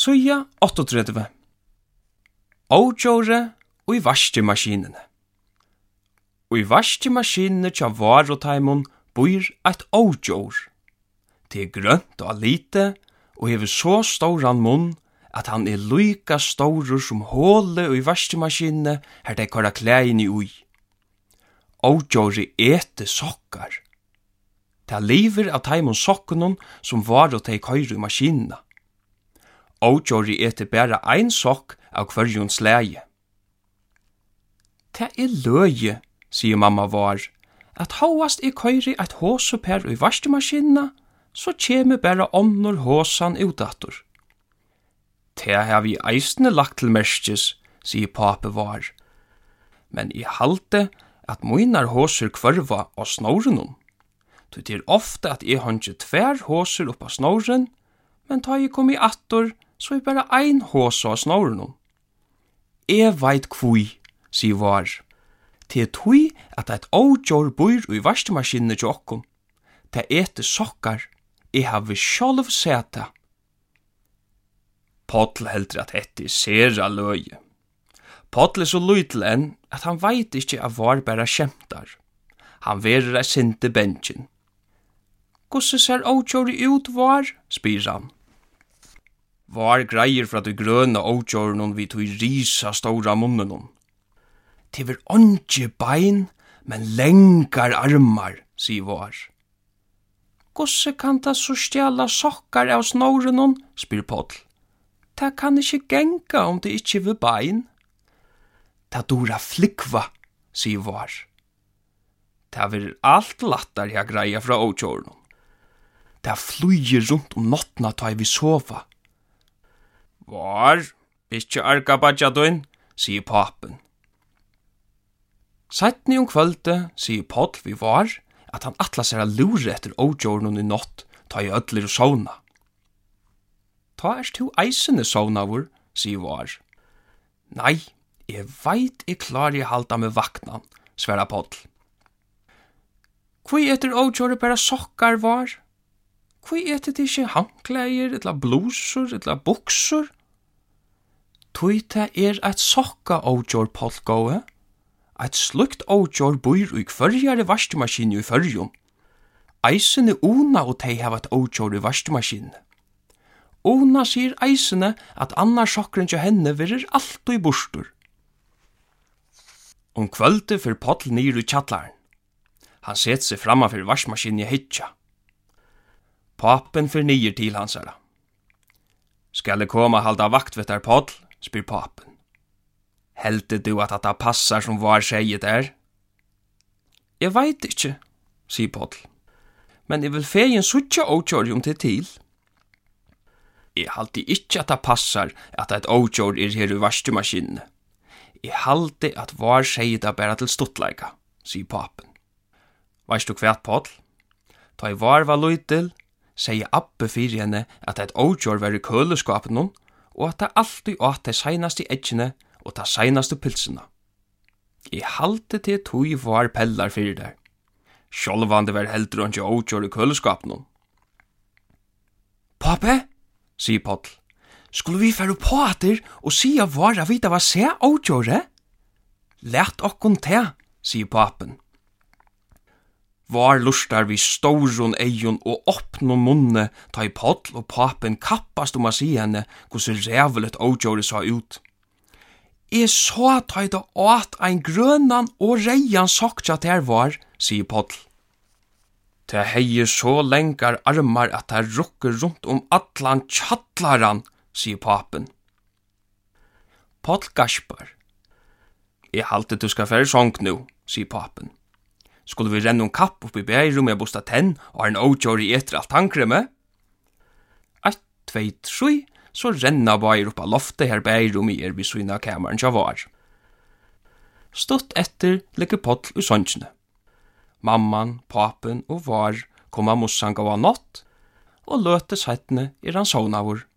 Suja 38. Ódjóre og i vaskemaskinene. Og i vaskemaskinene tja varotaimon bor eit ódjór. Det grønt og lite, og hever så stóran munn at han lika stóru som håle og i vaskemaskinene her de kora klæini ui. Ódjóri ete sokkar. Ta liver av taimon sokkunum som varotei køyru i maskinene. Ódjóri eter bara ein sokk av hverjun slæge. Ta løye, sier mamma var, at hóast køyri eit hósupær i vaskemaskinene, så kjemi bara onnur hósan utdattur. Ta har vi eisne lagt til merskes, sier pape var. Men I halte at munar hósur kvørva av snårenum. Det ofte at hangi tver hósur upp av snåren, men ta kom I attor, så bara ein hósa av snårenum. Veit kvui, sier var. Tui at eit ódjór bor i vaskemaskinene til okkom. Ta ete sokkar, havi sjálv seta. Pottl heldur at hette sera løye. Pottl så lytel enn at han veit ikkje at var bara skjemtar. Han verer sinte bensin. Gosse ser ódjóri ut var, spyr han. Var greier fra de grøna ódjórnum vi tog risa stóra munnenum. Tiver ondje bein, men lengar armar, sier var. Gosse kan ta så stjala sokkar av snårenum, spyr Pottl. Ta kan ikkje genga om det ikkje vil bein. Ta dora flikva, sier var. Ta vil alt lattar jeg greia fra ódjórnum. Ta flyger rundt nottna ta vi sova. Var, ikkje arka badjadun, sier papen. Seitni kvölde, sier Pottl vi var, at han atla ser a lure etter ódjórnun I nott, ta I ödler sovna. Ta tu eisene sovnavur, sier var. Nei, veit klar halda med vaknan, sverra Pottl. Kvoi etter ódjóri bara sokkar var? Kvoi etter det ikkje hankleier, etla blusur, etla buksur? Tuita eit sokka ódjór Pottl gåe. Eit slukt ódjór bor I hverjare vaskemaskinu I førjun. Eisene Una og tei hava eit ódjór I vaskemaskinu. Una sier eisene at annar sokkren til henne verir alt I borstur. Kvölde fyr Pottl nir I tjallaren. Han set seg framma fyr vaskemaskinu I hitja. Papen fyr nir til hansara. Skal jeg koma halda vaktvettar Pottl, spyr papen. Helte du at det passar som var seiet der? Jeg veit ikkje, sier Pottl. Men jeg vil fegin suttja ódjóri det til. Jeg halte ikkje at det passar at eit ódjór her I vaskemaskinene. Jeg halte at var seiet bara til stuttleika, sier papen. Veist du kvært, Pottl? Ta I var lytil, sier Abbe fyrir henne at eit ódjór var I køleskapen og at det alltid åt de seinaste edgjene og de seinaste pilsene. Jeg halte til tog var pellar fyrir der. Sjálvande var heldur ikke ódjór I køleskapen. Pape, sier Pottl, skulle vi fære på atter og sia var at vi da var se ódjóre? Lært okkon te, sier papen. Var lustar vi stórun eion og oppnum munne ta I Pottl og papen kappast a si henne hvordan rævelet ódjóri sa ut. Jeg så ta I da åt ein grønan og reian sokkja der var, sier Pottl. Ta heier så lengar armar at ta rukker rundt atlan tjattlaran, sier papen. Pottl gaspar. Jeg halte du skal fære sånk nu, sier papen. Skulle vi renne kapp opp I bærum og bosta tenn og en ódjóri etter alt tankreme? 1, 2, 3, så renna bæir opp av loftet her bærum vi syna kameren tja var. Stått etter ligger Pottl I songjene. Mamman, papen og var kom av mossan gav av nott, og løte settene han sovnavur